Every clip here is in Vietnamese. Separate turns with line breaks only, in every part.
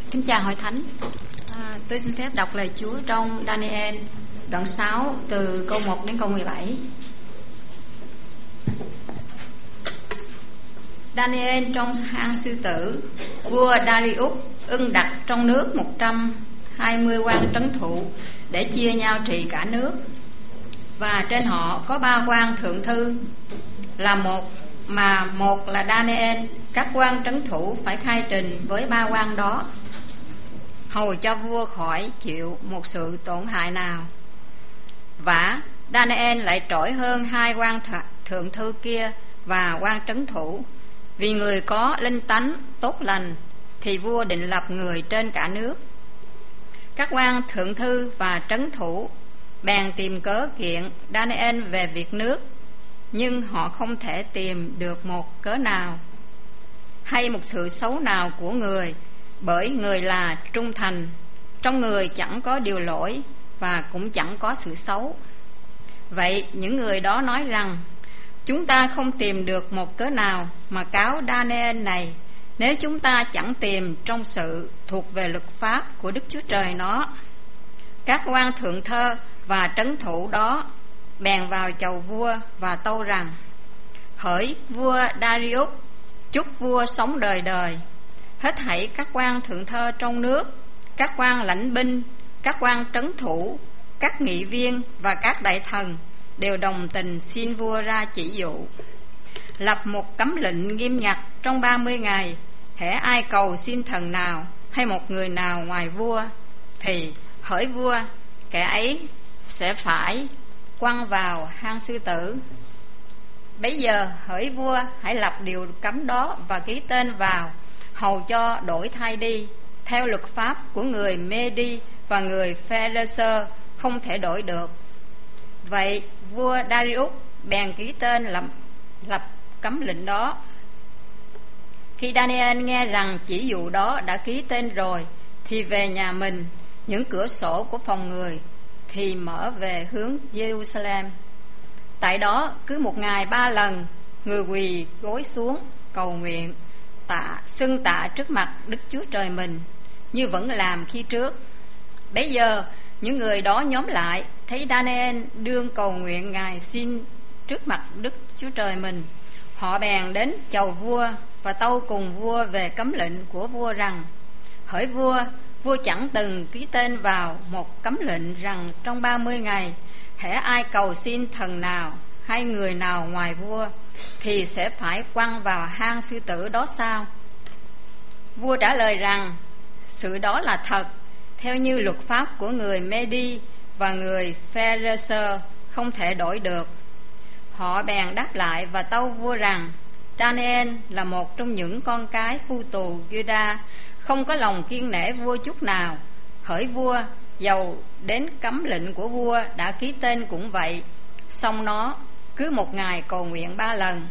Kính chào hội thánh. Tôi xin phép đọc lời Chúa trong Daniel đoạn 6 từ câu 1 đến câu 17. Daniel trong hang sư tử. Vua Darius ưng đặt trong nước 120 quan trấn thủ để chia nhau trị cả nước. Và trên họ có 3 quan thượng thư là một là Daniel. Các quan trấn thủ phải khai trình với 3 quan đó, hầu cho vua khỏi chịu một sự tổn hại nào. Vả Daniel lại trỗi hơn 2 quan thượng thư kia và quan trấn thủ, vì người có linh tánh tốt lành thì vua định lập người trên cả nước. Các quan thượng thư và trấn thủ bèn tìm cớ kiện Daniel về việc nước, nhưng họ không thể tìm được một cớ nào hay một sự xấu nào của người, bởi người là trung thành, trong người chẳng có điều lỗi và cũng chẳng có sự xấu. Vậy những người đó nói rằng, chúng ta không tìm được một cớ nào mà cáo Daniel này, nếu chúng ta chẳng tìm trong sự thuộc về luật pháp của Đức Chúa Trời nó. Các quan thượng thư và trấn thủ đó bèn vào chầu vua và tâu rằng, hỡi vua Darius, chúc vua sống đời đời. Hết thảy các quan thượng thư trong nước, các quan lãnh binh, các quan trấn thủ, các nghị viên và các đại thần đều đồng tình xin vua ra chỉ dụ, lập một cấm lệnh nghiêm ngặt trong 30 ngày. Hễ ai cầu xin thần nào hay một người nào ngoài vua, thì hỡi vua, kẻ ấy sẽ phải quăng vào hang sư tử. Bấy giờ hỡi vua, hãy lập điều cấm đó và ký tên vào, hầu cho đổi thay đi, theo luật pháp của người Mê-đi và người Phê-rơ-sơ không thể đổi được. Vậy vua Darius bèn ký tên lập cấm lệnh đó. Khi Daniel nghe rằng chỉ dụ đó đã ký tên rồi, thì về nhà mình. Những cửa sổ của phòng người thì mở về hướng Jerusalem. Tại đó cứ một ngày 3 lần, người quỳ gối xuống cầu nguyện, xưng tạ trước mặt Đức Chúa Trời mình, như vẫn làm khi trước. Bấy giờ những người đó nhóm lại, thấy Daniel đương cầu nguyện ngài xin trước mặt Đức Chúa Trời mình. Họ bèn đến chầu vua và tâu cùng vua về cấm lệnh của vua rằng, hỡi vua, vua chẳng từng ký tên vào một cấm lệnh rằng trong 30 ngày, hễ ai cầu xin thần nào hay người nào ngoài vua, thì sẽ phải quăng vào hang sư tử đó sao? Vua trả lời rằng, sự đó là thật, theo như luật pháp của người Mê-đi và người Phê-rơ-sơ không thể đổi được. Họ bèn đáp lại và tâu vua rằng, Daniel là một trong những con cái phu tù Juda, không có lòng kiêng nể vua chút nào. Hỡi vua, dầu đến cấm lệnh của vua đã ký tên cũng vậy, song nó cứ một ngày cầu nguyện 3 lần.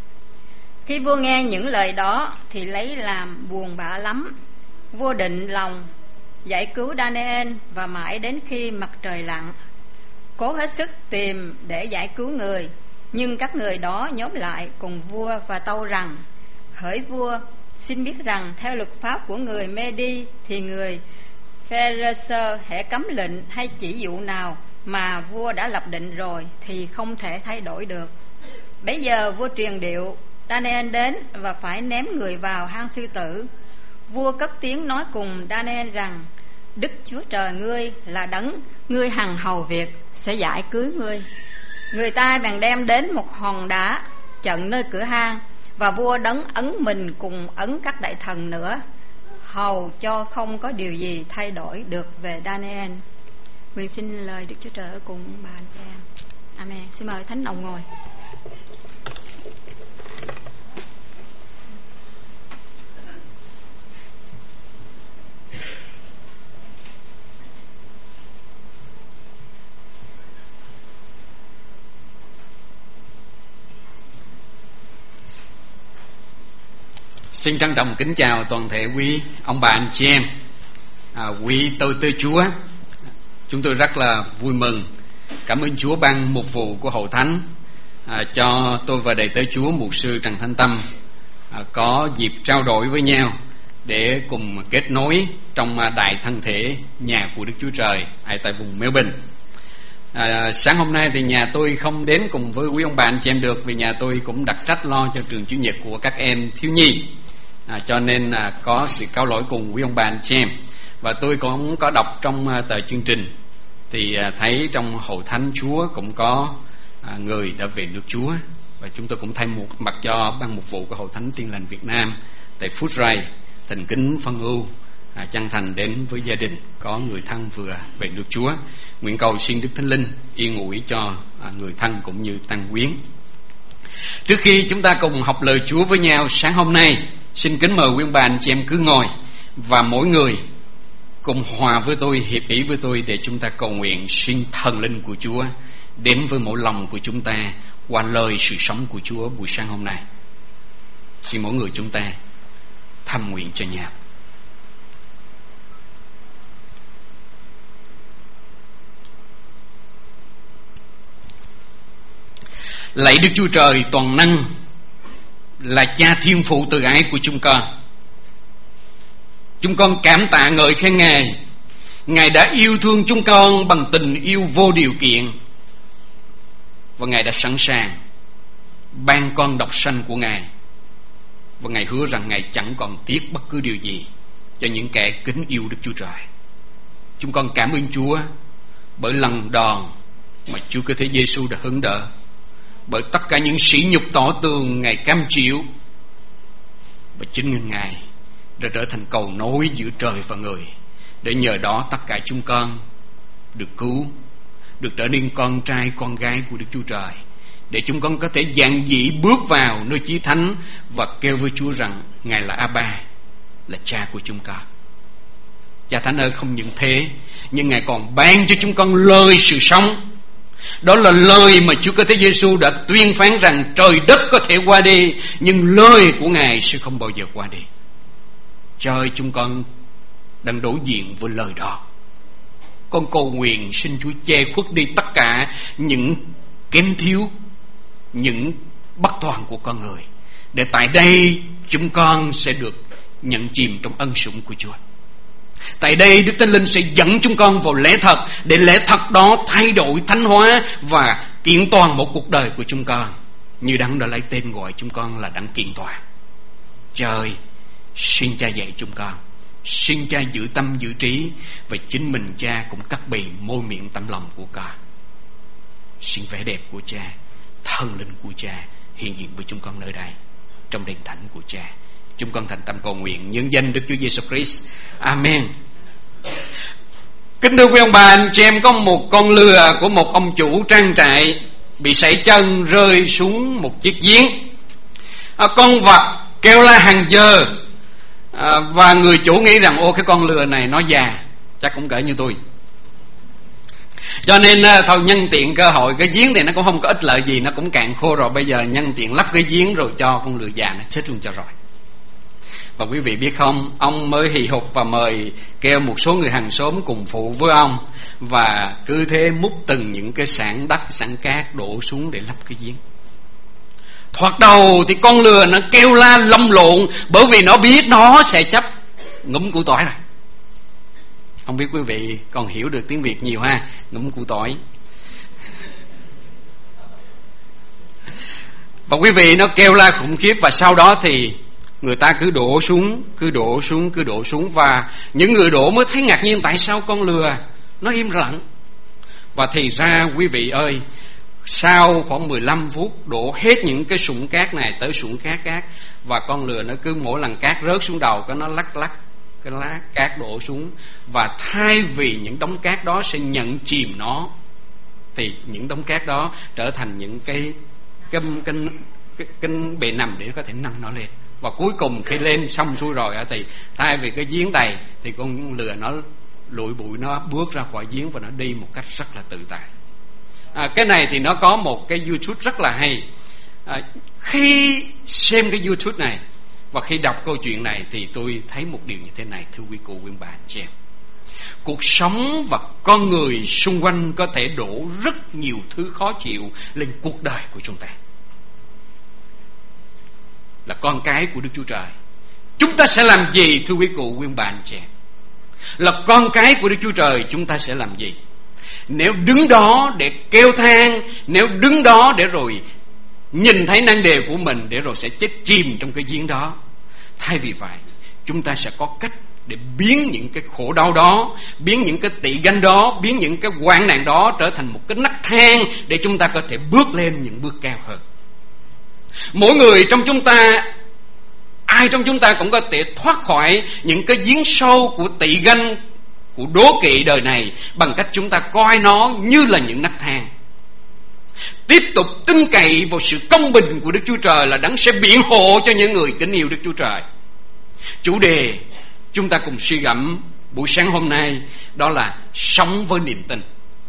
Khi vua nghe những lời đó thì lấy làm buồn bã lắm. Vua định lòng giải cứu Daniel và mãi đến khi mặt trời lặn, cố hết sức tìm để giải cứu người. Nhưng các người đó nhóm lại cùng vua và tâu rằng, hỡi vua, xin biết rằng theo luật pháp của người Mê-đi thì người Phê-rơ-sơ hễ cấm lệnh hay chỉ dụ nào mà vua đã lập định rồi thì không thể thay đổi được. Bấy giờ vua truyền điệu Daniel đến và phải ném người vào hang sư tử. Vua cất tiếng nói cùng Daniel rằng, Đức Chúa Trời ngươi là đấng ngươi hằng hầu việc sẽ giải cứu ngươi. Người ta bèn đem đến một hòn đá chặn nơi cửa hang, và vua đấng ấn mình cùng ấn các đại thần nữa, hầu cho không có điều gì thay đổi được về Daniel. Nguyện xin lời Đức Chúa Trời ở cùng bà anh chị em. Amen. Xin mời thánh đồng ngồi.
Xin trân trọng kính chào toàn thể quý ông bà anh chị em, quý tôi tớ Chúa. Chúng tôi rất là vui mừng, cảm ơn Chúa ban mục vụ của hội thánh cho tôi và đầy tớ Chúa mục sư Trần Thanh Tâm có dịp trao đổi với nhau để cùng kết nối trong đại thân thể nhà của Đức Chúa Trời ở tại vùng Melbourne. Sáng hôm nay thì nhà tôi không đến cùng với quý ông bà anh chị em được, vì nhà tôi cũng đặt trách lo cho trường chủ nhật của các em thiếu nhi, cho nên có sự cáo lỗi cùng quý ông bà anh chị em. Và tôi cũng có đọc trong tờ chương trình thì thấy trong hội thánh Chúa cũng có người đã về nước Chúa, và chúng tôi cũng thay mặt cho ban mục vụ của hội thánh Tiên Lành Việt Nam tại Phước Ray thành kính phân ưu chân thành đến với gia đình có người thân vừa về nước Chúa. Nguyện cầu xin Đức Thánh Linh yên ủi cho người thân cũng như tăng quyến. Trước khi chúng ta cùng học lời Chúa với nhau sáng hôm nay, xin kính mời quý ông bà anh chị em cứ ngồi, và mỗi người cùng hòa với tôi, hiệp ý với tôi để chúng ta cầu nguyện xin thần linh của Chúa đến với mỗi lòng của chúng ta qua lời sự sống của Chúa buổi sáng hôm nay. Xin mỗi người chúng ta thầm nguyện cho nhau. Lạy Đức Chúa Trời toàn năng, là Cha Thiên Phụ từ ái của chúng con cảm tạ ngợi khen Ngài. Ngài đã yêu thương chúng con bằng tình yêu vô điều kiện, và Ngài đã sẵn sàng ban con độc sanh của Ngài, và Ngài hứa rằng Ngài chẳng còn tiếc bất cứ điều gì cho những kẻ kính yêu Đức Chúa Trời. Chúng con cảm ơn Chúa bởi lần đòn mà Chúa Cơ Thế Giêsu đã hứng đỡ, bởi tất cả những sỉ nhục tỏ tường Ngài cam chịu, và chính Ngài đã trở thành cầu nối giữa trời và người, để nhờ đó tất cả chúng con được cứu, được trở nên con trai con gái của Đức Chúa Trời, để chúng con có thể dạn dĩ bước vào nơi chí thánh và kêu với Chúa rằng Ngài là Abba, là Cha của chúng con. Cha Thánh ơi, không những thế, nhưng Ngài còn ban cho chúng con lời sự sống. Đó là lời mà Chúa Cơ Thế Giêsu đã tuyên phán rằng trời đất có thể qua đi, nhưng lời của Ngài sẽ không bao giờ qua đi. Trời ơi, chúng con đang đối diện với lời đó. Con cầu nguyện xin Chúa che khuất đi tất cả những kém thiếu, những bất toàn của con người, để tại đây chúng con sẽ được nhận chìm trong ân sủng của Chúa. Tại đây Đức Thánh Linh sẽ dẫn chúng con vào lẽ thật, để lẽ thật đó thay đổi, thánh hóa và kiện toàn một cuộc đời của chúng con, như Đấng đã lấy tên gọi chúng con là Đấng kiện toàn. Trời, xin Cha dạy chúng con, xin Cha giữ tâm giữ trí, và chính mình Cha cũng cắt bì môi miệng tâm lòng của con. Xin vẻ đẹp của Cha, thần linh của Cha hiện diện với chúng con nơi đây, trong đền thánh của Cha. Chúng con thành tâm cầu nguyện nhân danh Đức Chúa Giêsu Christ. Amen. Kính thưa quý ông bà anh chị em, có một con lừa của một ông chủ trang trại bị sẩy chân rơi xuống một chiếc giếng. Con vật kêu la hàng giờ, và người chủ nghĩ rằng ô, cái con lừa này nó già, chắc cũng cỡ như tôi, cho nên thôi nhân tiện cơ hội, cái giếng thì nó cũng không có ích lợi gì, nó cũng cạn khô rồi, bây giờ nhân tiện lắp cái giếng rồi cho con lừa già nó chết luôn cho rồi. Và quý vị biết không, ông mới hì hục và mời kêu một số người hàng xóm cùng phụ với ông, và cứ thế múc từng những cái sảng đất sảng cát đổ xuống để lấp cái giếng. Thoạt đầu thì con lừa nó kêu la lông lộn, bởi vì nó biết nó sẽ chấp ngúm củ tỏi rồi. Không biết quý vị còn hiểu được tiếng Việt nhiều ha, ngúm củ tỏi. Và quý vị, nó kêu la khủng khiếp, và sau đó thì người ta cứ đổ xuống, và những người đổ mới thấy ngạc nhiên tại sao con lừa nó im lặng. Và thì ra quý vị ơi, sau khoảng 15 phút đổ hết những cái sụn cát này tới sụn cát, và con lừa nó cứ mỗi lần cát rớt xuống đầu cái nó lắc cái lá cát đổ xuống, và thay vì những đống cát đó sẽ nhận chìm nó, thì những đống cát đó trở thành những cái bề nằm để có thể nâng nó lên. Và cuối cùng khi lên xong xuôi rồi thì thay vì cái giếng đầy thì con lừa nó lụi bụi, nó bước ra khỏi giếng và nó đi một cách rất là tự tại. Cái này thì nó có một cái YouTube rất là hay. Khi xem cái YouTube này và khi đọc câu chuyện này thì tôi thấy một điều như thế này, thưa quý cụ, quý bà, anh chị em. Cuộc sống và con người xung quanh có thể đổ rất nhiều thứ khó chịu lên cuộc đời của chúng ta. Là con cái của Đức Chúa Trời, chúng chúng ta sẽ làm gì thưa quý cụ, quý bà, anh chị em? Là con cái của Đức Chúa Trời, chúng ta sẽ làm gì? Nếu đứng đó để kêu than, nếu đứng đó để rồi nhìn thấy nan đề của mình, để rồi sẽ chết chìm trong cái giếng đó. Thay vì vậy, chúng ta sẽ có cách để biến những cái khổ đau đó, biến những cái tị ganh đó, biến những cái hoạn nạn đó trở thành một cái nấc thang để chúng ta có thể bước lên những bước cao hơn. Mỗi người trong chúng ta, ai trong chúng ta cũng có thể thoát khỏi những cái giếng sâu của tị ganh, của đố kỵ đời này, bằng cách chúng ta coi nó như là những nấc thang. Tiếp tục tin cậy vào sự công bình của Đức Chúa Trời là Đấng sẽ biện hộ cho những người kính yêu Đức Chúa Trời. Chủ đề chúng ta cùng suy gẫm buổi sáng hôm nay đó là sống với niềm tin.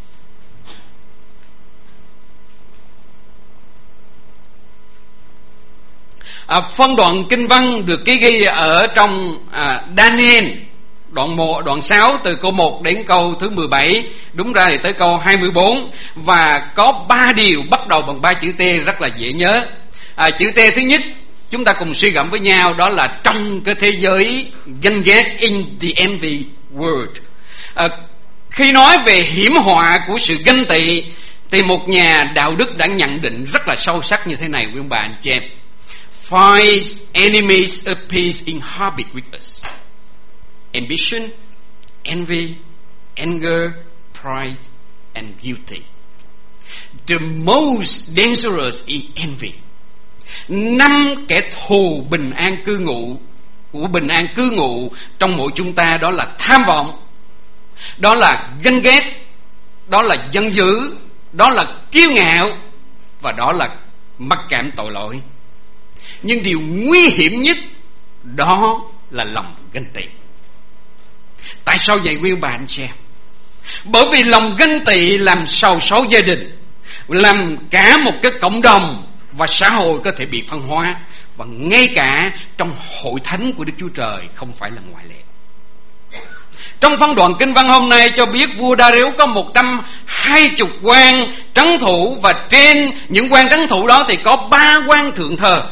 Phân đoạn kinh văn được ghi ở trong Daniel đoạn 6 từ câu 1 đến câu thứ 17, đúng ra thì tới câu 24, và có 3 điều bắt đầu bằng 3 chữ T rất là dễ nhớ. Chữ T thứ nhất chúng ta cùng suy gẫm với nhau, đó là trong cái thế giới ganh ghét, in the envy world. Khi nói về hiểm họa của sự ganh tị thì một nhà đạo đức đã nhận định rất là sâu sắc như thế này, quý ông bà anh chị em: Five enemies appear in habit with us: ambition, envy, anger, pride, and guilty. The most dangerous is envy. 5 kẻ thù bình an cư ngụ trong mỗi chúng ta, đó là tham vọng, đó là ganh ghét, đó là giận dữ, đó là kiêu ngạo, và đó là mặc cảm tội lỗi. Nhưng điều nguy hiểm nhất đó là lòng ganh tị. Tại sao vậy quý bà anh chị em? Bởi vì lòng ganh tị làm xào xáo gia đình, làm cả một cái cộng đồng và xã hội có thể bị phân hóa, và ngay cả trong hội thánh của Đức Chúa Trời không phải là ngoại lệ. Trong phân đoạn kinh văn hôm nay cho biết vua Đa-ri-úc có 120 quan trấn thủ, và trên những quan trấn thủ đó thì có 3 quan thượng thờ.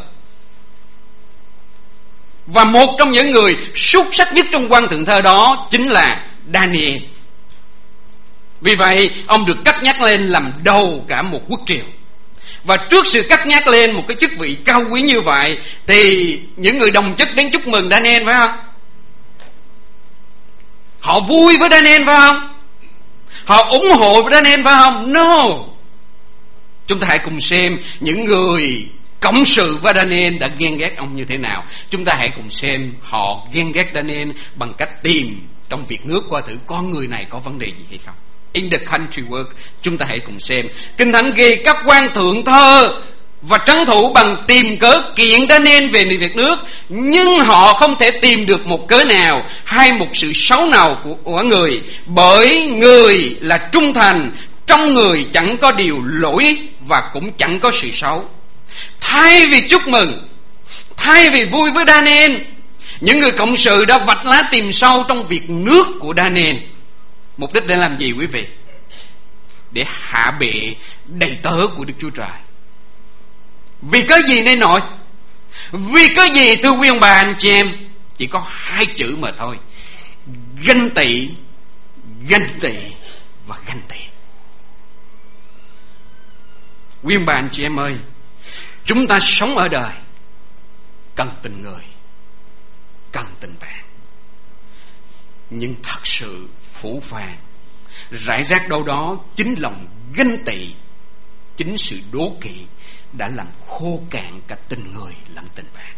Và một trong những người xuất sắc nhất trong quan thượng thờ đó chính là Daniel. Vì vậy ông được cất nhắc lên làm đầu cả một quốc triều. Và trước sự cất nhắc lên một cái chức vị cao quý như vậy thì những người đồng chức đến chúc mừng Daniel, phải không? Họ vui với Daniel, phải không? Họ ủng hộ với Daniel, phải không? No. Chúng ta hãy cùng xem những người cộng sự với Daniel đã ghen ghét ông như thế nào. Chúng ta hãy cùng xem họ ghen ghét Daniel bằng cách tìm trong việc nước qua thử con người này có vấn đề gì hay không. In the country work, chúng ta hãy cùng xem. Kinh Thánh ghi các quan thượng thơ và trấn thủ bằng tìm cớ kiện Daniel về việc nước, nhưng họ không thể tìm được một cớ nào hay một sự xấu nào của người, bởi người là trung thành, trong người chẳng có điều lỗi và cũng chẳng có sự xấu. Thay vì chúc mừng, thay vì vui với Daniel, những người cộng sự đã vạch lá tìm sâu trong việc nước của Daniel. Mục đích để làm gì quý vị? Để hạ bệ đầy tớ của Đức Chúa Trời. Vì có gì nên nổi? Vì có gì thưa quý ông bà anh chị em? Chỉ có 2 chữ mà thôi: ganh tị, ganh tị và ganh tị. Quý ông bà anh chị em ơi, chúng ta sống ở đời cần tình người, cần tình bạn, nhưng thật sự phủ phàng rải rác đâu đó chính lòng ganh tị, chính sự đố kỵ đã làm khô cạn cả tình người lẫn tình bạn.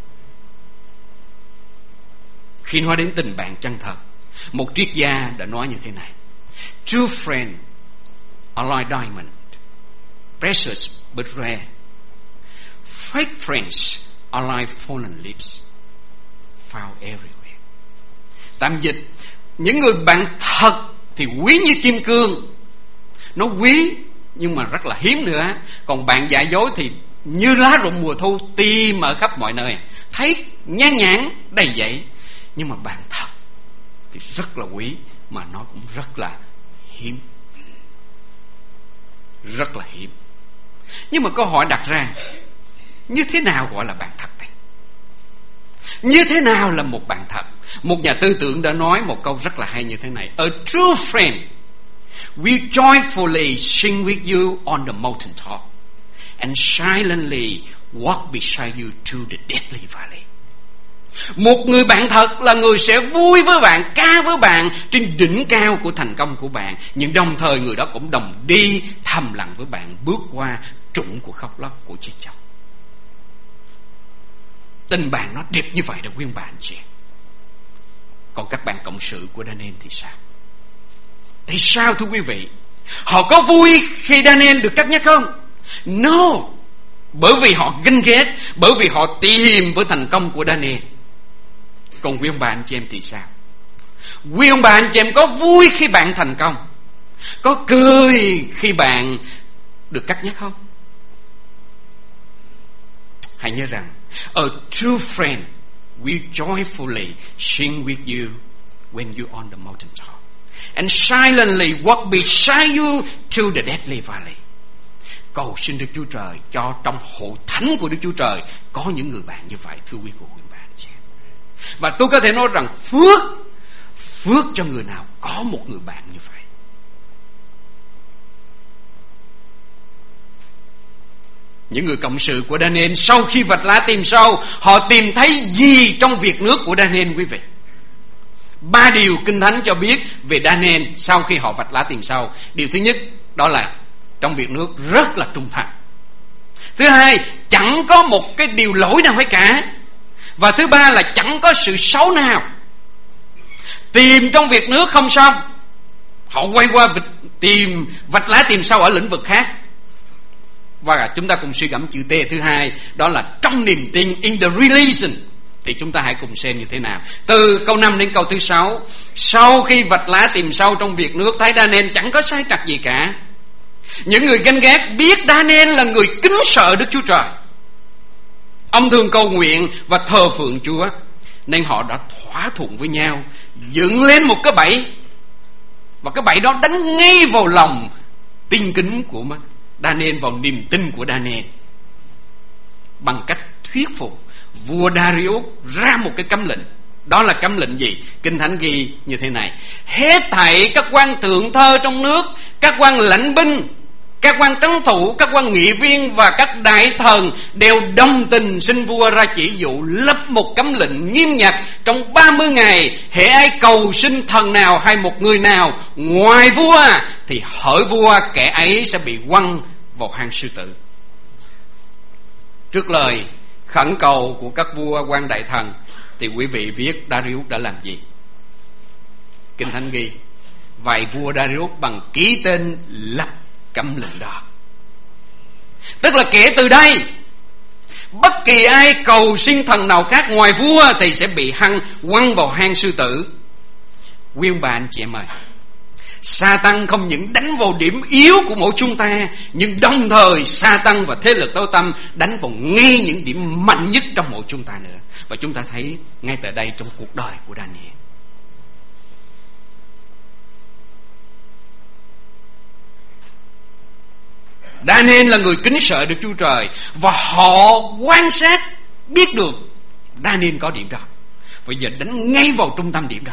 Khi nói đến tình bạn chân thật, một triết gia đã nói như thế này: True friends are like diamond, precious but rare. Fake friends are like fallen leaves, found everywhere. Tạm dịch: những người bạn thật thì quý như kim cương, nó quý nhưng mà rất là hiếm nữa. Còn bạn giả dối thì như lá rụng mùa thu, tìm ở khắp mọi nơi, thấy nhan nhản đầy dẫy. Nhưng mà bạn thật thì rất là quý, mà nó cũng rất là hiếm, rất là hiếm. Nhưng mà câu hỏi đặt ra: như thế nào gọi là bạn thật đây? Như thế nào là một bạn thật? Một nhà tư tưởng đã nói một câu rất là hay như thế này: A true friend will joyfully sing with you on the mountain top and silently walk beside you to the deadly valley. Một người bạn thật là người sẽ vui với bạn, ca với bạn trên đỉnh cao của thành công của bạn, nhưng đồng thời người đó cũng đồng đi thầm lặng với bạn bước qua trũng của khóc lóc, của chết chóc. Tình bạn nó đẹp như vậy đó quý ông bà anh chị. Còn các bạn cộng sự của Daniel thì sao? Thì sao thưa quý vị? Họ có vui khi Daniel được cất nhắc không? No. Bởi vì họ ganh ghét, bởi vì họ tị hiềm với thành công của Daniel. Còn quý ông bà anh chị em thì sao? Quý ông bà anh chị em có vui khi bạn thành công, có cười khi bạn được cất nhắc không? Hãy nhớ rằng a true friend will joyfully sing with you when you're on the mountain top and silently walk beside you to the deadly valley. Cầu xin Đức Chúa Trời cho trong hội thánh của Đức Chúa Trời có những người bạn như vậy, thưa quý cô quý bạn. Và tôi có thể nói rằng phước cho người nào có một người bạn như vậy. Những người cộng sự của Daniel sau khi vạch lá tìm sâu, họ tìm thấy gì trong việc nước của Daniel quý vị? 3 điều Kinh Thánh cho biết về Daniel sau khi họ vạch lá tìm sâu. Điều thứ nhất đó là trong việc nước rất là trung thành. Thứ hai, chẳng có một cái điều lỗi nào hết cả. Và thứ ba là chẳng có sự xấu nào. Tìm trong việc nước không xong, họ quay qua tìm vạch lá tìm sâu ở lĩnh vực khác. Và chúng ta cùng suy gẫm chữ T thứ hai, đó là trong niềm tin, in the relation. Thì chúng ta hãy cùng xem như thế nào. Từ câu 5 đến câu thứ 6. Sau khi vạch lá tìm sâu trong việc nước, thấy Daniel chẳng có sai trật gì cả. Những người ganh ghét biết Daniel là người kính sợ Đức Chúa Trời. Ông thường cầu nguyện và thờ phượng Chúa, nên họ đã thỏa thuận với nhau dựng lên một cái bẫy. Và cái bẫy đó đánh ngay vào lòng tin kính của Daniel, vào niềm tin của Daniel, bằng cách thuyết phục vua Darius ra một cái cấm lệnh. Đó là cấm lệnh gì? Kinh Thánh ghi như thế này: hết thảy các quan thượng thơ trong nước, các quan lãnh binh, các quan trấn thủ, các quan nghị viên và các đại thần đều đồng tình xin vua ra chỉ dụ lập một cấm lệnh nghiêm ngặt: trong 30 ngày hễ ai cầu xin thần nào hay một người nào ngoài vua thì hỡi vua, kẻ ấy sẽ bị quăng vào hang sư tử. Trước lời khẩn cầu của các vua quan đại thần thì quý vị viết Darius đã làm gì? Kinh Thánh ghi: vậy vua Darius bằng ký tên lập cấm lệnh đó. Tức là kể từ đây, bất kỳ ai cầu xin thần nào khác ngoài vua thì sẽ bị quăng vào hang sư tử. Quý ông bà anh chị em ơi, Sa-tăng không những đánh vào điểm yếu của mỗi chúng ta, nhưng đồng thời Sa-tăng và thế lực tối tăm đánh vào ngay những điểm mạnh nhất trong mỗi chúng ta nữa. Và chúng ta thấy ngay tại đây trong cuộc đời của Daniel. Daniel là người kính sợ Đức Chúa Trời, và họ quan sát biết được Daniel có điểm đó, bây giờ đánh ngay vào trung tâm điểm đó.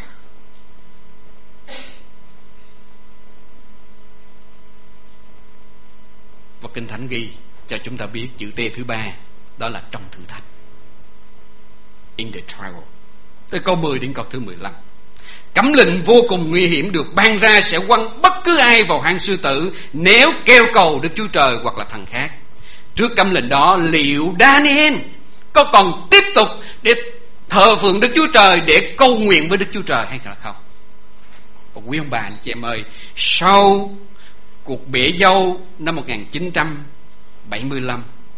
Và Kinh Thánh ghi cho chúng ta biết chữ T thứ 3, đó là trong thử thách, in the trial. Từ câu 10 đến câu thứ 15. Cấm lệnh vô cùng nguy hiểm được ban ra sẽ quăng bất cứ ai vào hang sư tử nếu kêu cầu Đức Chúa Trời hoặc là thần khác. Trước cấm lệnh đó, liệu Daniel có còn tiếp tục để thờ phượng Đức Chúa Trời, để cầu nguyện với Đức Chúa Trời hay là không? Và quý ông bà anh chị em ơi, sau cuộc bể dâu năm 1975,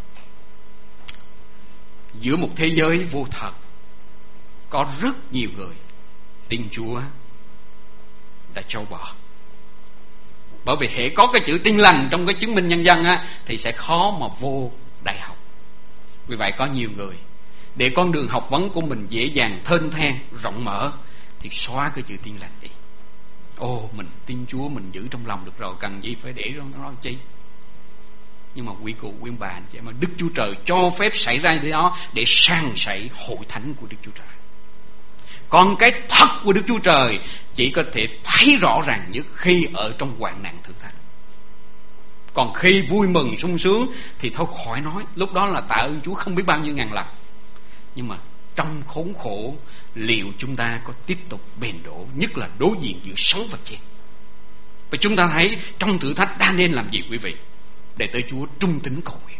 giữa một thế giới vô thật, có rất nhiều người tin Chúa đã trâu bò. Bởi vì hễ có cái chữ tin lành trong cái chứng minh nhân dân á, thì sẽ khó mà vô đại học. Vì vậy có nhiều người để con đường học vấn của mình dễ dàng thênh thang rộng mở thì xóa cái chữ tin lành đi. Mình tin Chúa, mình giữ trong lòng được rồi, cần gì phải để nó chi. Nhưng mà quý cụ, quý bà, anh chị em, mà Đức Chúa Trời cho phép xảy ra điều đó để san sảy hội thánh của Đức Chúa Trời. Còn cái thật của Đức Chúa Trời chỉ có thể thấy rõ ràng nhất khi ở trong hoạn nạn thử thách. Còn khi vui mừng sung sướng thì thôi khỏi nói, lúc đó là tạ ơn Chúa không biết bao nhiêu ngàn lần. Nhưng mà trong khốn khổ, liệu chúng ta có tiếp tục bền đổ, nhất là đối diện giữa sống và chết? Và chúng ta thấy trong thử thách đã nên làm gì quý vị? Để tới Chúa trung tín cầu nguyện.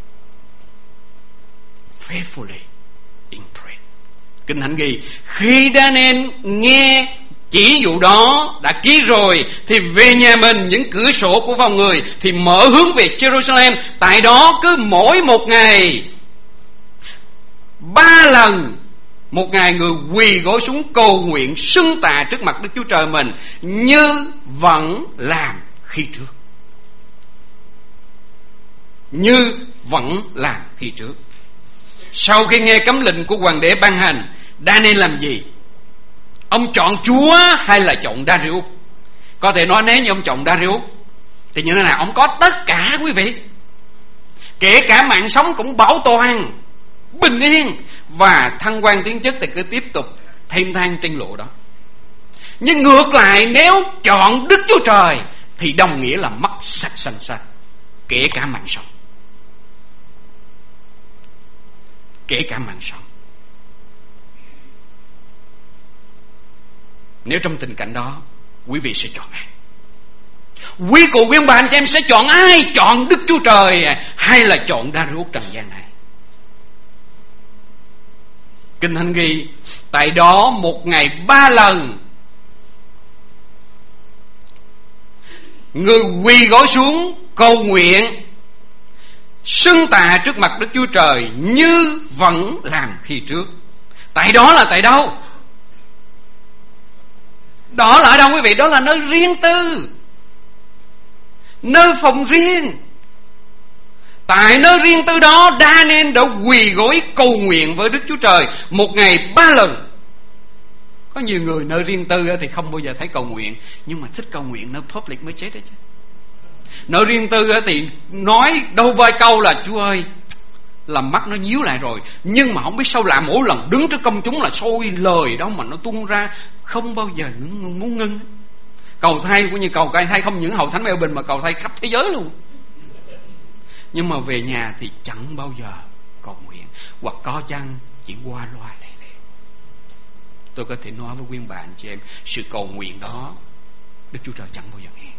Faithfully in prayer. Kinh Thánh ghi, khi đã nên nghe chỉ dụ đó đã ký rồi thì về nhà mình, những cửa sổ của phòng người thì mở hướng về Jerusalem. Tại đó cứ mỗi một ngày 3 lần một ngày người quỳ gối xuống cầu nguyện xưng tạ trước mặt Đức Chúa Trời mình, như vẫn làm khi trước. Như vẫn làm khi trước. Sau khi nghe cấm lệnh của hoàng đế ban hành, đã nên làm gì? Ông chọn Chúa hay là chọn Darius? Có thể nói nếu như ông chọn Darius thì như thế nào? Ông có tất cả quý vị, kể cả mạng sống cũng bảo toàn, bình yên, và thăng quan tiến chức thì cứ tiếp tục thêm thang trên lộ đó. Nhưng ngược lại, nếu chọn Đức Chúa Trời thì đồng nghĩa là mất sạch sanh sanh, kể cả mạng sống. Kể cả mạng sống. Nếu trong tình cảnh đó, quý vị sẽ chọn ai? Quý cụ, quý ông bà, anh chị em sẽ chọn ai? Chọn Đức Chúa Trời hay là chọn Darius trần gian này? Kinh Thánh ghi, tại đó một ngày 3 lần người quỳ gối xuống cầu nguyện xưng tạ trước mặt Đức Chúa Trời như vẫn làm khi trước. Tại đó là tại đâu? Đó là ở đâu quý vị? Đó là nơi riêng tư, nơi phòng riêng. Tại nơi riêng tư đó, Daniel đã quỳ gối cầu nguyện với Đức Chúa Trời một ngày 3 lần. Có nhiều người nơi riêng tư thì không bao giờ thấy cầu nguyện, nhưng mà thích cầu nguyện nơi public mới chết đấy chứ. Nơi riêng tư thì nói đâu vài câu là Chúa ơi, làm mắt nó nhíu lại rồi, nhưng mà không biết sao lạ, mỗi lần đứng trước công chúng là sôi lời đó mà nó tuôn ra, không bao giờ muốn ngưng. Cầu thay cũng như cầu thay không những hậu thánh Mê Bình mà cầu thay khắp thế giới luôn. Nhưng mà về nhà thì chẳng bao giờ cầu nguyện, hoặc có chăng chỉ qua loa lệ lệ. Tôi có thể nói với quý bà anh chị em, sự cầu nguyện đó Đức Chúa Trời chẳng bao giờ nghe.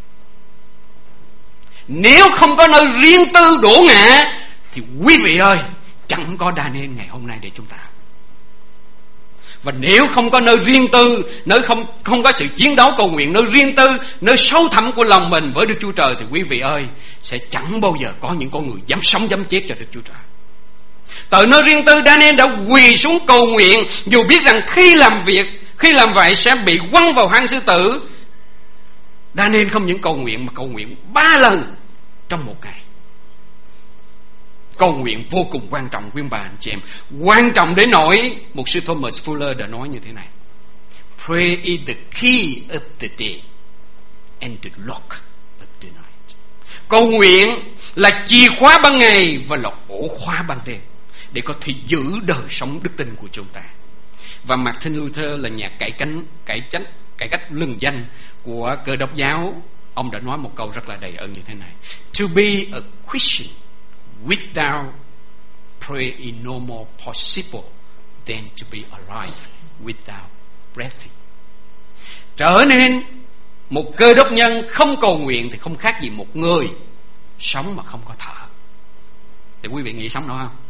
Nếu không có nơi riêng tư đổ ngã thì quý vị ơi, chẳng có Daniel ngày hôm nay để chúng ta. Và nếu không có nơi riêng tư, nơi không có sự chiến đấu cầu nguyện, nơi riêng tư, nơi sâu thẳm của lòng mình với Đức Chúa Trời, thì quý vị ơi, sẽ chẳng bao giờ có những con người dám sống dám chết cho Đức Chúa Trời. Tại nơi riêng tư, Daniel đã quỳ xuống cầu nguyện, dù biết rằng khi làm vậy sẽ bị quăng vào hang sư tử. Daniel không những cầu nguyện mà cầu nguyện 3 lần trong một ngày. Cầu nguyện vô cùng quan trọng quý bà anh chị em. Quan trọng đến nỗi mục sư Thomas Fuller đã nói như thế này: Prayer is the key of the day and the lock of the night. Cầu nguyện là chìa khóa ban ngày và là ổ khóa ban đêm, để có thể giữ đời sống đức tin của chúng ta. Và Martin Luther là nhà cải cách lừng danh của Cơ đốc giáo, ông đã nói một câu rất là đầy ơn như thế này: To be a Christian without prayer is no more possible than to be alive without breathing. Trở nên một Cơ đốc nhân không cầu nguyện thì không khác gì một người sống mà không có thở. Thì quý vị nghĩ sống đâu không?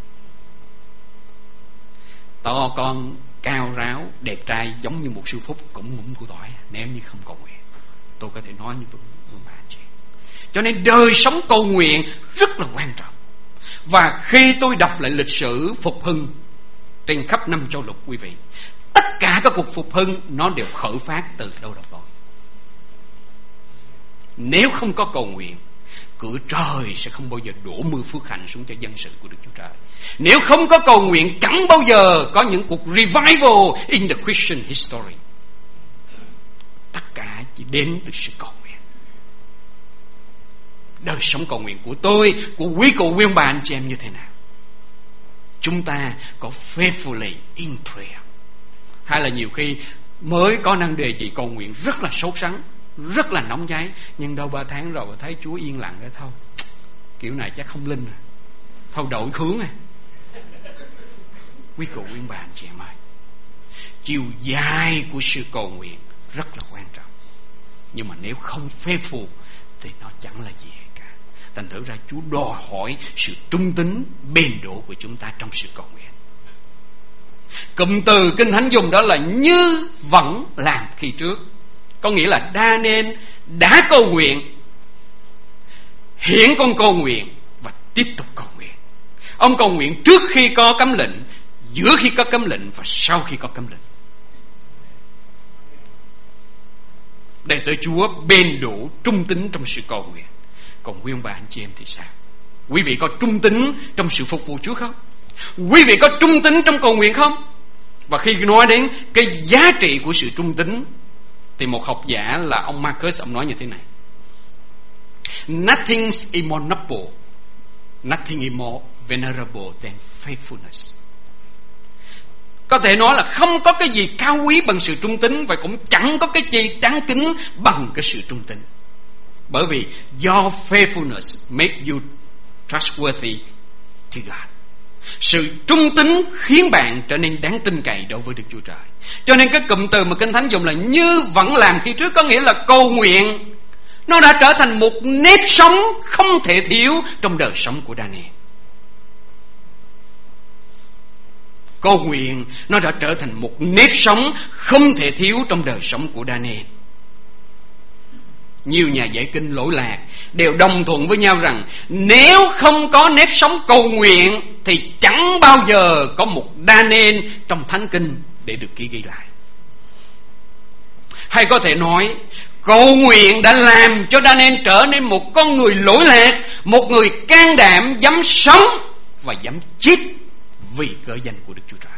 To con, cao ráo, đẹp trai giống như một sư Phúc cũng ngủm củ tỏi nếu như không cầu nguyện. Tôi có thể nói như vậy bà chị. Cho nên đời sống cầu nguyện rất là quan trọng. Và khi tôi đọc lại lịch sử phục hưng trên khắp năm châu lục quý vị, tất cả các cuộc phục hưng nó đều khởi phát từ đâu đâu đó. Nếu không có cầu nguyện, cửa trời sẽ không bao giờ đổ mưa phước hạnh xuống cho dân sự của Đức Chúa Trời. Nếu không có cầu nguyện, chẳng bao giờ có những cuộc revival in the Christian history. Tất cả chỉ đến từ sự cầu nguyện. đời sống cầu nguyện của tôi, của quý cụ quý ông bà anh chị em như thế nào? Chúng ta có faithfully in prayer, hay là nhiều khi mới có năng đề gì cầu nguyện rất là sốt sắng, rất là nóng cháy, nhưng đâu 3 tháng rồi thấy Chúa yên lặng cái thôi, kiểu này chắc không linh rồi, thôi đổi hướng à. Quý cụ quý bà anh chị em ơi, chiều dài của sự cầu nguyện rất là quan trọng, nhưng mà nếu không faithful thì nó chẳng là gì cả. Thành thử ra Chúa đòi hỏi sự trung tín bền độ của chúng ta trong sự cầu nguyện. Cụm từ Kinh Thánh dùng đó là như vẫn làm khi trước, có nghĩa là Daniel đã cầu nguyện, hiện còn cầu nguyện và tiếp tục cầu nguyện. Ông cầu nguyện trước khi có cấm lệnh, giữa khi có cấm lệnh và sau khi có cấm lệnh. Để tới Chúa bền đủ trung tín trong sự cầu nguyện. Còn quý ông bà anh chị em thì sao? Quý vị có trung tín trong sự phục vụ Chúa không? Quý vị có trung tín trong cầu nguyện không? Và khi nói đến cái giá trị của sự trung tín thì một học giả là ông Marcus, ông nói như thế này: Nothing is more noble, nothing is more venerable than faithfulness. Có thể nói là không có cái gì cao quý bằng sự trung tín, và cũng chẳng có cái gì đáng kính bằng cái sự trung tín. Bởi vì your faithfulness make you trustworthy to God. Sự trung tín khiến bạn trở nên đáng tin cậy đối với Đức Chúa Trời. Cho nên cái cụm từ mà Kinh Thánh dùng là như vẫn làm khi trước, có nghĩa là cầu nguyện nó đã trở thành một nếp sống không thể thiếu trong đời sống của Daniel. Cầu nguyện nó đã trở thành một nếp sống không thể thiếu trong đời sống của Daniel. Nhiều nhà giải kinh lỗi lạc đều đồng thuận với nhau rằng nếu không có nếp sống cầu nguyện thì chẳng bao giờ có một Daniel trong Thánh Kinh để được ghi lại. Hay có thể nói, cầu nguyện đã làm cho Daniel trở nên một con người lỗi lạc, một người can đảm dám sống và dám chết vì cớ danh của Đức Chúa Trời.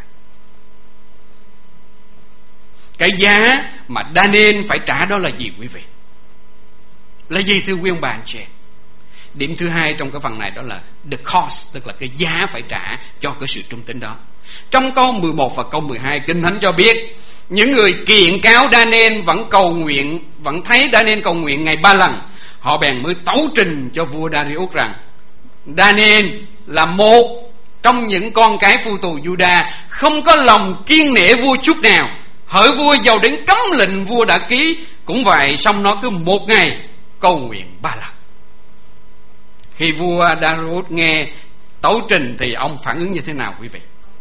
Cái giá mà Daniel phải trả đó là gì quý vị? Là gì thưa quý ông bà anh chị? Điểm thứ hai trong cái phần này đó là the cost, tức là cái giá phải trả cho cái sự trung tín đó. Trong câu 11 và câu 12, Kinh Thánh cho biết những người kiện cáo Daniel vẫn cầu nguyện, vẫn thấy Daniel cầu nguyện ngày 3 lần. Họ bèn mới tấu trình cho vua Darius rằng Daniel là một trong những con cái phu tù Juda, không có lòng kiêng nể vua chút nào. Hỡi vua giàu đến cấm lệnh vua đã ký cũng vậy, xong nó cứ một ngày cầu nguyện 3 lần. Khi vua Darius nghe tấu trình thì ông phản ứng như thế nào quý vị?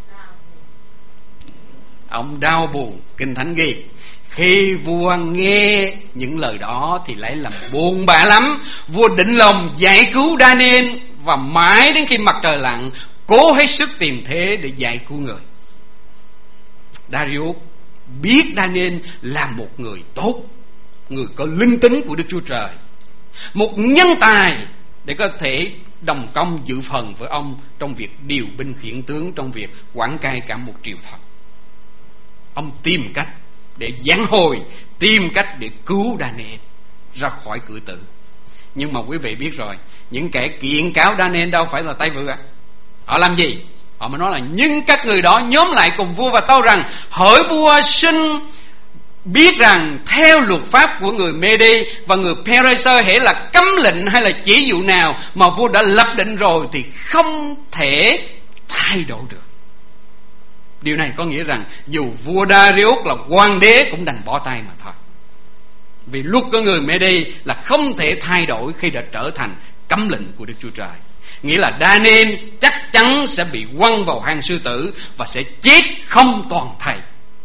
Ông đau buồn. Kinh Thánh ghi khi vua nghe những lời đó thì lấy làm buồn bã lắm. Vua định lòng giải cứu Daniel, và mãi đến khi mặt trời lặn cố hết sức tìm thế để giải cứu người. Darius biết Daniel là một người tốt, người có linh tính của Đức Chúa Trời, một nhân tài để có thể đồng công dự phần với ông trong việc điều binh khiển tướng, trong việc quản cai cả một triều thần. Ông tìm cách để giảng hồi, tìm cách để cứu Daniel ra khỏi cửa tử. Nhưng mà quý vị biết rồi, những kẻ kiện cáo Daniel đâu phải là tay vựa. Họ làm gì? Họ mới nói là nhưng các người đó nhóm lại cùng vua và tâu rằng hỡi vua xin biết rằng theo luật pháp của người Mê-đi và người Pê-rê-sơ, hễ là cấm lệnh hay là chỉ dụ nào mà vua đã lập định rồi thì không thể thay đổi được. Điều này có nghĩa rằng dù vua Darius là hoàng đế cũng đành bỏ tay mà thôi. Vì luật của người Mê-đi là không thể thay đổi khi đã trở thành cấm lệnh của Đức Chúa Trời. Nghĩa là Daniel chắc chắn sẽ bị quăng vào hang sư tử và sẽ chết không toàn thây.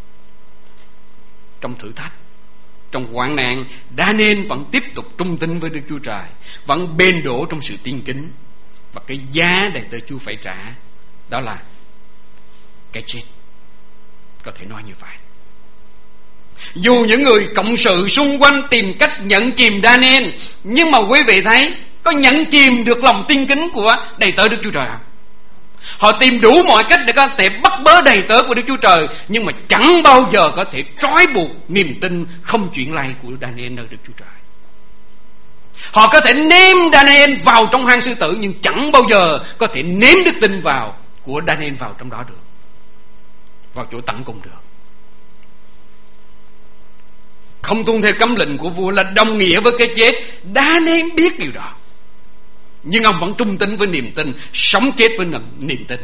Trong thử thách, trong hoạn nạn, Daniel vẫn tiếp tục trung tín với Đức Chúa Trời, vẫn bền đổ trong sự tin kính. Và cái giá để tới Chúa phải trả đó là cái chết. Có thể nói như vậy. Dù những người cộng sự xung quanh tìm cách nhận chìm Daniel, nhưng mà quý vị thấy có nhận chìm được lòng tin kính của đầy tớ Đức Chúa Trời không? Họ tìm đủ mọi cách để có thể bắt bớ đầy tớ của Đức Chúa Trời, nhưng mà chẳng bao giờ có thể trói buộc niềm tin không chuyển lay của Daniel nơi Đức Chúa Trời. Họ có thể ném Daniel vào trong hang sư tử, nhưng chẳng bao giờ có thể ném đức tin của Daniel vào trong đó được, vào chỗ tận cùng được. Không tuân theo cấm lệnh của vua là đồng nghĩa với cái chết. Daniel biết điều đó, nhưng ông vẫn trung tín với niềm tin, sống chết với niềm tin.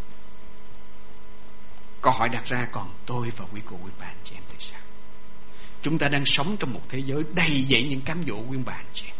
Câu hỏi đặt ra, còn tôi và quý cô quý bạn chị em thì sao? Chúng ta đang sống trong một thế giới đầy dẫy những cám dỗ quý bạn chị em.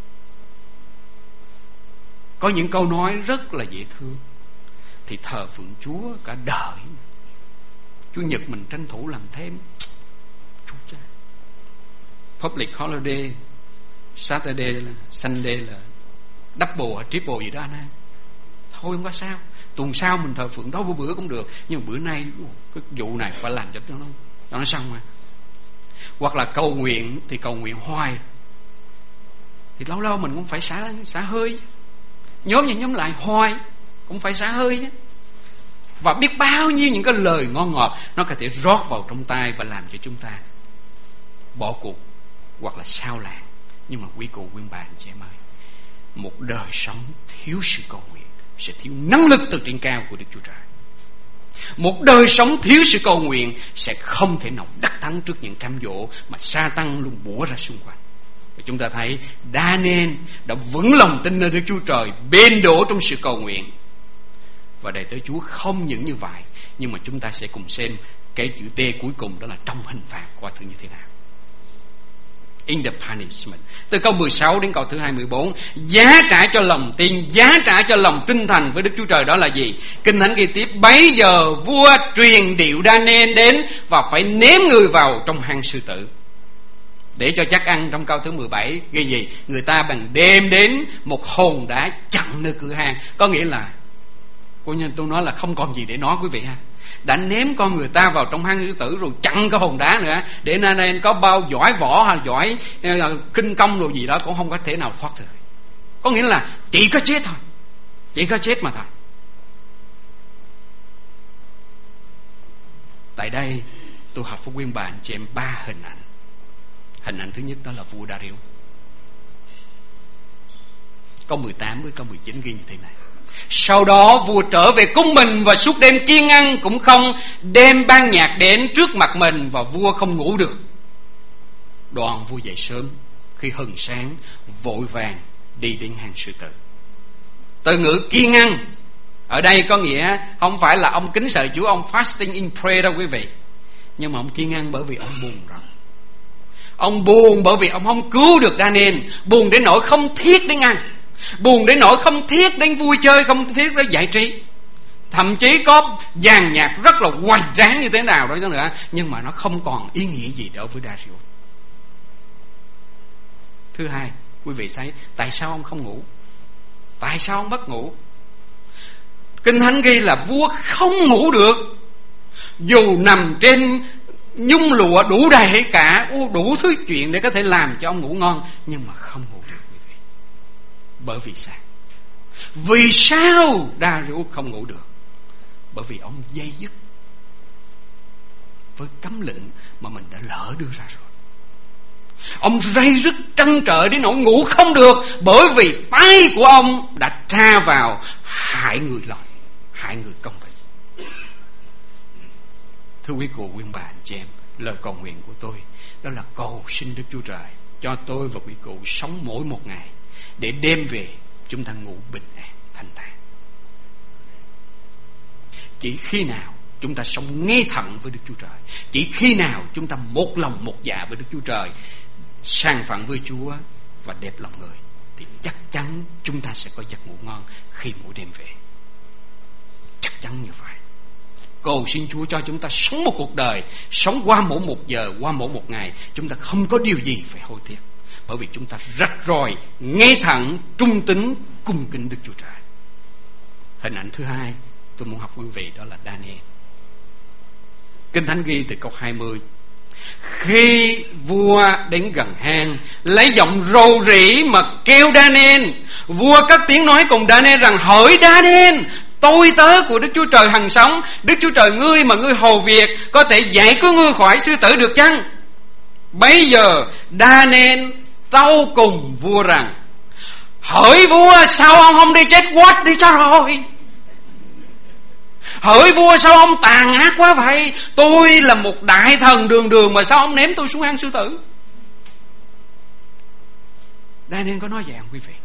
Có những câu nói rất là dễ thương: thì thờ phượng Chúa cả đời, Chủ nhật mình tranh thủ làm thêm. Chúa cha, public holiday, Saturday là Sunday là double triple gì đó anh ha. Thôi không có sao, tuần sau mình thờ phượng đó bữa cũng được, nhưng bữa nay cái vụ này phải làm cho nó xong mà. Hoặc là cầu nguyện thì cầu nguyện hoài, thì lâu lâu mình cũng phải xả hơi. Nhóm như nhóm lại hoài cũng phải xả hơi nhé. Và biết bao nhiêu những cái lời ngon ngọt nó có thể rót vào trong tai và làm cho chúng ta bỏ cuộc hoặc là sao lãng. Nhưng mà quý cô quý bà anh chị em ơi, một đời sống thiếu sự cầu nguyện sẽ thiếu năng lực từ trên cao của Đức Chúa Trời. Một đời sống thiếu sự cầu nguyện sẽ không thể nào đắc thắng trước những cám dỗ mà Sa-tan luôn bủa ra xung quanh. Và chúng ta thấy Daniel đã vững lòng tin nơi Đức Chúa Trời, bền đổ trong sự cầu nguyện. Và đầy tớ Chúa không những như vậy, nhưng mà chúng ta sẽ cùng xem cái chữ T cuối cùng, đó là trong hình phạt qua thử như thế nào. In the punishment. Từ câu 16 đến câu thứ 24, giá trả cho lòng tin, giá trả cho lòng trung thành với Đức Chúa Trời đó là gì? Kinh Thánh ghi tiếp: bấy giờ vua truyền điệu Daniel đến và phải ném người vào trong hang sư tử. Để cho chắc ăn, trong câu thứ 17 ghi gì? Người ta bằng đem đến một hòn đá chặn nơi cửa hang. Có nghĩa là, tôi nói là không còn gì để nói quý vị ha. Đã ném con người ta vào trong hang sư tử rồi chặn cái hòn đá nữa, để nên có bao giỏi võ hay giỏi kinh công rồi gì đó cũng không có thể nào thoát được. Có nghĩa là chỉ có chết thôi, chỉ có chết mà thôi. Tại đây tôi học với quý bạn chị em 3 hình ảnh. Hình ảnh thứ nhất đó là vua Darius. Câu 18 với câu 19 ghi như thế này: sau đó vua trở về cung mình, và suốt đêm kiêng ăn cũng không đem ban nhạc đến trước mặt mình, và vua không ngủ được. Đoạn vua dậy sớm, khi hừng sáng vội vàng đi đến hang sư tử. Từ ngữ kiêng ăn ở đây có nghĩa không phải là ông kính sợ Chúa, ông fasting in prayer đâu quý vị, nhưng mà ông kiêng ăn bởi vì ông buồn rồi. Ông buồn bởi vì ông không cứu được Daniel, buồn đến nỗi không thiết đến ăn, buồn đến nỗi không thiết đến vui chơi, không thiết đến giải trí. Thậm chí có dàn nhạc rất là hoành tráng như thế nào đó nữa, nhưng mà nó không còn ý nghĩa gì đối với Darius. Thứ hai, quý vị thấy tại sao ông không ngủ? Tại sao ông mất ngủ? Kinh Thánh ghi là vua không ngủ được, dù nằm trên nhung lụa đủ đầy cả, đủ thứ chuyện để có thể làm cho ông ngủ ngon, nhưng mà không ngủ được quý vị. Bởi vì sao? Vì sao Darius không ngủ được? Bởi vì ông dây dứt với cấm lệnh mà mình đã lỡ đưa ra rồi. Ông dây dứt trăn trở đến nỗi ngủ không được, bởi vì tay của ông đã tra vào hại người lành, hại người công bình. Thưa quý cô, quý bà, anh chị em, lời cầu nguyện của tôi đó là cầu xin Đức Chúa Trời cho tôi và quý cô sống mỗi một ngày, để đêm về chúng ta ngủ bình an thanh thản. Chỉ khi nào chúng ta sống ngay thẳng với Đức Chúa Trời, chỉ khi nào chúng ta một lòng một dạ với Đức Chúa Trời, sang phận với Chúa và đẹp lòng người, thì chắc chắn chúng ta sẽ có giấc ngủ ngon khi mỗi đêm về. Chắc chắn như vậy. Cầu xin Chúa cho chúng ta sống một cuộc đời, sống qua mỗi một giờ, qua mỗi một ngày, chúng ta không có điều gì phải hối tiếc, bởi vì chúng ta rạch ròi, ngay thẳng, trung tín, cung kính Đức Chúa Trời. Hình ảnh thứ hai tôi muốn học quý vị đó là Daniel. Kinh Thánh ghi từ câu 20: khi vua đến gần hang, lấy giọng rầu rĩ mà kêu Daniel. Vua cất tiếng nói cùng Daniel rằng: hỡi Daniel, tôi tớ của Đức Chúa Trời hằng sống, Đức Chúa Trời ngươi mà ngươi hầu việc, có thể giải cứu ngươi khỏi sư tử được chăng? Bấy giờ Daniel tâu cùng vua rằng: hỡi vua, sao ông không đi chết quách đi cho rồi? Hỡi vua, sao ông tàn ác quá vậy? Tôi là một đại thần đường đường mà sao ông ném tôi xuống hang sư tử? Daniel có nói vậy không quý vị?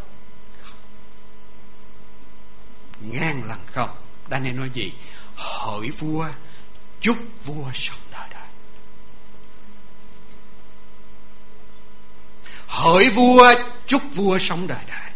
Ngàn lần không. Daniel nói gì? Hỡi vua, chúc vua sống đời đời. Hỡi vua, chúc vua sống đời đời.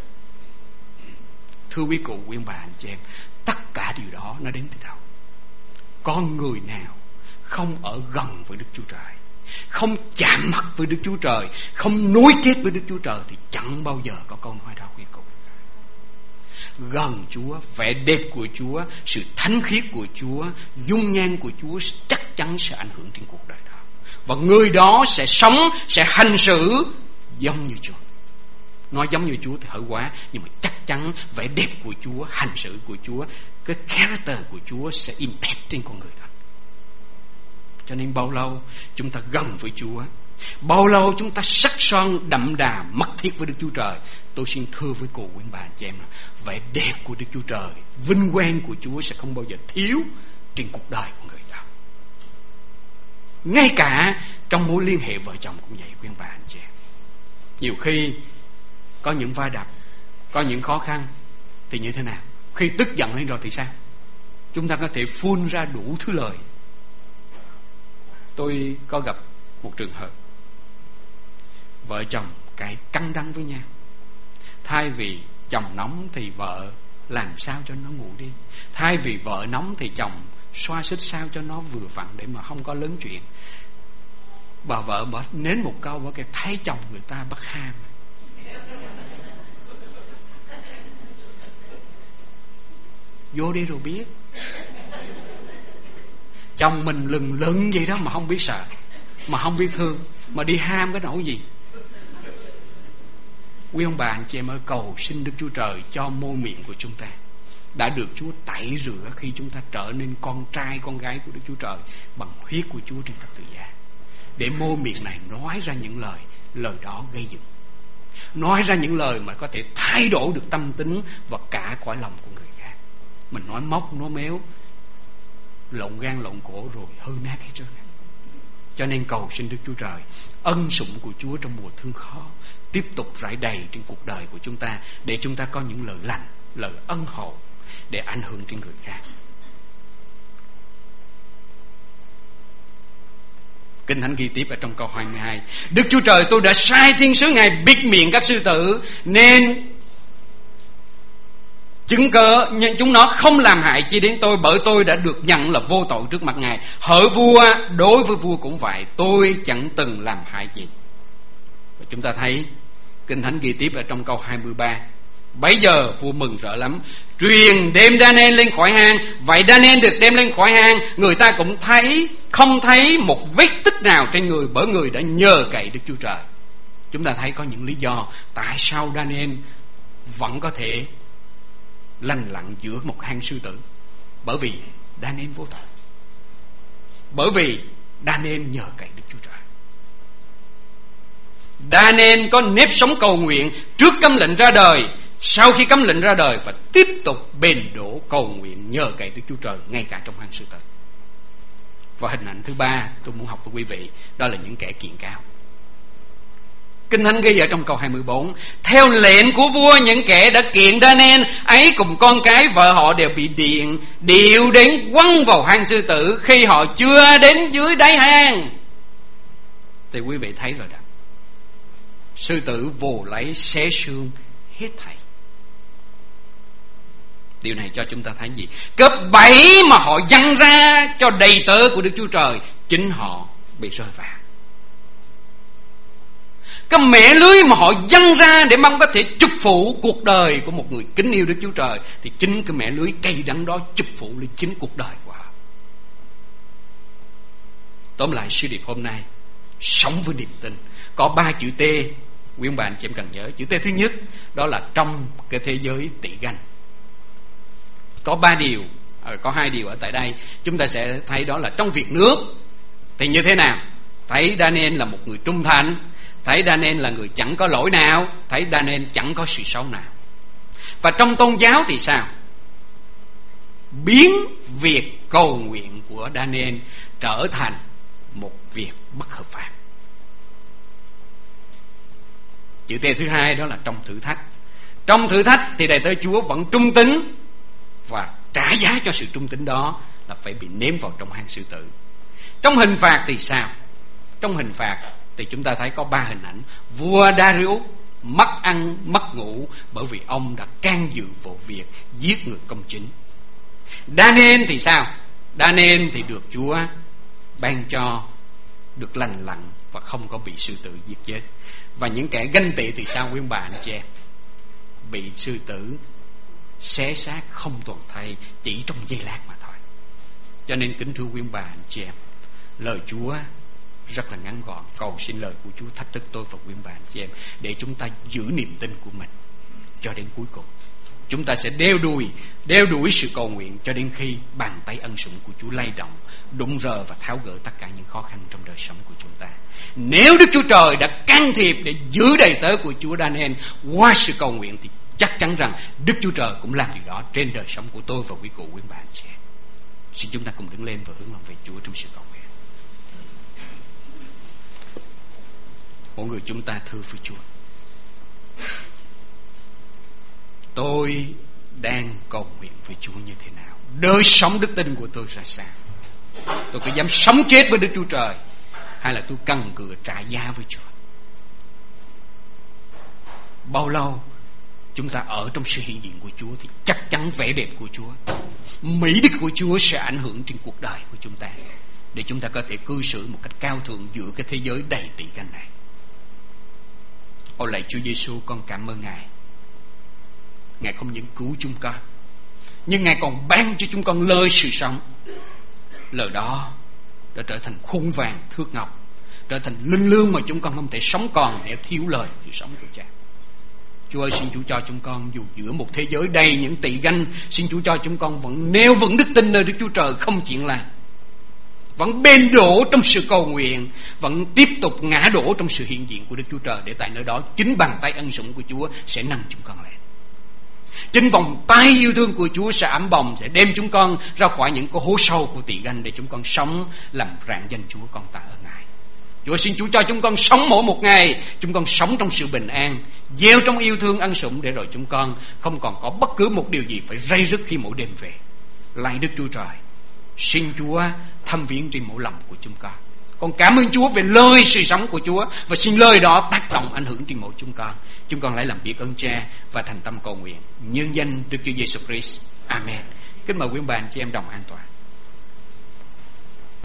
Thưa quý cụ, quý bà, anh chị em, tất cả điều đó nó đến từ đâu? Con người nào không ở gần với Đức Chúa Trời, không chạm mặt với Đức Chúa Trời, không nối kết với Đức Chúa Trời, thì chẳng bao giờ có câu nói đó quý cụ. Gần Chúa, vẻ đẹp của Chúa, sự thánh khiết của Chúa, dung nhan của Chúa chắc chắn sẽ ảnh hưởng trên cuộc đời đó. Và người đó sẽ sống, sẽ hành xử giống như Chúa. Nói giống như Chúa thì hơi quá, nhưng mà chắc chắn vẻ đẹp của Chúa, hành xử của Chúa, cái character của Chúa sẽ impact trên con người đó. Cho nên bao lâu chúng ta gần với Chúa, bao lâu chúng ta sắc son đậm đà mật thiết với Đức Chúa Trời, tôi xin thưa với cô quý bà chị em là vẻ đẹp của Đức Chúa Trời, vinh quang của Chúa sẽ không bao giờ thiếu trên cuộc đời của người đó. Ngay cả trong mối liên hệ vợ chồng cũng vậy quý bà anh chị em. Nhiều khi có những va đập, có những khó khăn thì như thế nào? Khi tức giận lên rồi thì sao? Chúng ta có thể phun ra đủ thứ lời. Tôi có gặp một trường hợp vợ chồng cãi căng đăng với nhau. Thay vì chồng nóng thì vợ làm sao cho nó nguội đi. Thay vì vợ nóng thì chồng xoa xích sao cho nó vừa vặn để mà không có lớn chuyện. Bà vợ bỏ nến một câu bảo cái thấy chồng người ta bất ham. Vô đi rồi biết. Chồng mình lừng lừng vậy đó mà không biết sợ, mà không biết thương, mà đi ham cái nỗi gì. Quý ông bà anh chị em ơi, cầu xin Đức Chúa Trời cho môi miệng của chúng ta đã được Chúa tẩy rửa khi chúng ta trở nên con trai con gái của Đức Chúa Trời bằng huyết của Chúa trên thập tự giá, để môi miệng này nói ra những lời đó gây dựng, nói ra những lời mà có thể thay đổi được tâm tính và cả cõi lòng của người khác. Mình nói móc nói méo, lộn gan lộn cổ rồi hư nát hết trơn. Cho nên cầu xin Đức Chúa Trời ân sủng của Chúa trong mùa thương khó tiếp tục rải đầy trên cuộc đời của chúng ta, để chúng ta có những lời lành, lời ân hộ để ảnh hưởng trên người khác. Kinh Thánh ghi tiếp ở trong câu 22: Đức Chúa Trời tôi đã sai thiên sứ Ngài bịt miệng các sư tử, nên chứng cớ nhưng chúng nó không làm hại chi đến tôi, bởi tôi đã được nhận là vô tội trước mặt Ngài. Hỡi vua, đối với vua cũng vậy, tôi chẳng từng làm hại gì. Và chúng ta thấy Kinh Thánh ghi tiếp ở trong câu 23: Bấy giờ vua mừng rỡ lắm, truyền đem Daniel lên khỏi hang. Vậy Daniel được đem lên khỏi hang, người ta cũng không thấy một vết tích nào trên người, bởi người đã nhờ cậy Đức Chúa Trời. Chúng ta thấy có những lý do tại sao Daniel vẫn có thể lành lặn giữa một hang sư tử. Bởi vì Daniel vô tội, bởi vì Daniel nhờ cậy Đức Chúa Trời. Daniel có nếp sống cầu nguyện trước cấm lệnh ra đời, sau khi cấm lệnh ra đời, và tiếp tục bền đổ cầu nguyện nhờ cậy Đức Chúa Trời ngay cả trong hang sư tử. Và hình ảnh thứ ba tôi muốn học với quý vị, đó là những kẻ kiện cáo. Kinh Thánh ghi ở trong câu 24: Theo lệnh của vua, những kẻ đã kiện Daniel ấy cùng con cái vợ họ đều bị điệu đến quăng vào hang sư tử khi họ chưa đến dưới đáy hang. Thì quý vị thấy rồi đó, sư tử vồ lấy xé xương hết thảy. Điều này cho chúng ta thấy gì? Cớ bẫy mà họ giăng ra cho đầy tớ của Đức Chúa Trời, chính họ bị rơi vào. Cái mẻ lưới mà họ giăng ra để mong có thể chụp phụ cuộc đời của một người kính yêu Đức Chúa Trời, thì chính cái mẻ lưới cay đắng đó chụp phụ lên chính cuộc đời của họ. Tóm lại sứ điệp hôm nay, sống với niềm tin, có 3 chữ T. Quý ông bà anh chị em cần nhớ. Chữ T thứ nhất, đó là trong cái thế giới tỷ ganh. Có 3 điều, có 2 điều ở tại đây. Chúng ta sẽ thấy đó là trong việc nước thì như thế nào? Thấy Daniel là một người trung thành, thấy Daniel là người chẳng có lỗi nào, thấy Daniel chẳng có sự xấu nào. Và trong tôn giáo thì sao? Biến việc cầu nguyện của Daniel trở thành một việc bất hợp pháp. Chữ T thứ hai đó là trong thử thách. Trong thử thách thì đầy tớ Chúa vẫn trung tín, và trả giá cho sự trung tín đó là phải bị ném vào trong hang sư tử. Trong hình phạt thì sao? Trong hình phạt thì chúng ta thấy có 3 hình ảnh. Vua Darius mất ăn mất ngủ bởi vì ông đã can dự vào việc giết người công chính. Daniel thì sao? Daniel thì được Chúa ban cho được lành lặn và không có bị sư tử giết chết. Và những kẻ ganh tị thì sao quý bà anh chị em? Bị sư tử xé xác không toàn thây chỉ trong giây lát mà thôi. Cho nên kính thưa quý bà anh chị em, lời Chúa rất là ngắn gọn. Cầu xin lời của Chúa thách thức tôi và quý bà anh chị em để chúng ta giữ niềm tin của mình cho đến cuối cùng. Chúng ta sẽ đeo đuổi sự cầu nguyện cho đến khi bàn tay ân sủng của Chúa lay động, đụng rờ và tháo gỡ tất cả những khó khăn trong đời sống của chúng ta. Nếu Đức Chúa Trời đã can thiệp để giữ đầy tớ của Chúa Daniel qua sự cầu nguyện, thì chắc chắn rằng Đức Chúa Trời cũng làm điều đó trên đời sống của tôi và quý cụ quý bà anh chị em. Xin chúng ta cùng đứng lên và hướng lòng về Chúa trong sự cầu nguyện. Mỗi người chúng ta thưa với Chúa: tôi đang cầu nguyện với Chúa như thế nào? Đời sống đức tin của tôi ra sao? Tôi có dám sống chết với Đức Chúa Trời, hay là tôi cần cựa trả giá với Chúa? Bao lâu chúng ta ở trong sự hiện diện của Chúa thì chắc chắn vẻ đẹp của Chúa, mỹ đức của Chúa sẽ ảnh hưởng trên cuộc đời của chúng ta, để chúng ta có thể cư xử một cách cao thượng giữa cái thế giới đầy tị ganh này. Ôi lạy Chúa Giêsu, con cảm ơn Ngài. Ngài không những cứu chúng con, nhưng Ngài còn ban cho chúng con lời sự sống. Lời đó đã trở thành khuôn vàng thước ngọc, trở thành linh lương mà chúng con không thể sống còn nếu thiếu lời sự sống của Cha. Chúa ơi, xin Chúa cho chúng con dù giữa một thế giới đầy những tị ganh, xin Chúa cho chúng con vẫn nêu vững đức tin nơi Đức Chúa Trời không chuyển lại, vẫn bền đổ trong sự cầu nguyện, vẫn tiếp tục ngã đổ trong sự hiện diện của Đức Chúa Trời, để tại nơi đó chính bàn tay ân sủng của Chúa sẽ nâng chúng con lên. Chính vòng tay yêu thương của Chúa sẽ ấm bồng, sẽ đem chúng con ra khỏi những cái hố sâu của tị ganh, để chúng con sống làm rạng danh Chúa. Con tạ ơn Ngài. Chúa xin Chúa cho chúng con sống mỗi một ngày, chúng con sống trong sự bình an, gieo trong yêu thương ân sủng, để rồi chúng con không còn có bất cứ một điều gì phải ray rứt khi mỗi đêm về. Lạy Đức Chúa Trời, xin Chúa thăm viếng trên mỗi lòng của chúng con. Con cảm ơn Chúa về lời sự sống của Chúa, và xin lời đó tác động ảnh hưởng trên mỗi chúng con. Chúng con lấy làm biết ơn Cha và thành tâm cầu nguyện nhân danh Đức Chúa Giêsu Christ. Amen. Kính mời quý bà anh chị em đồng an toàn.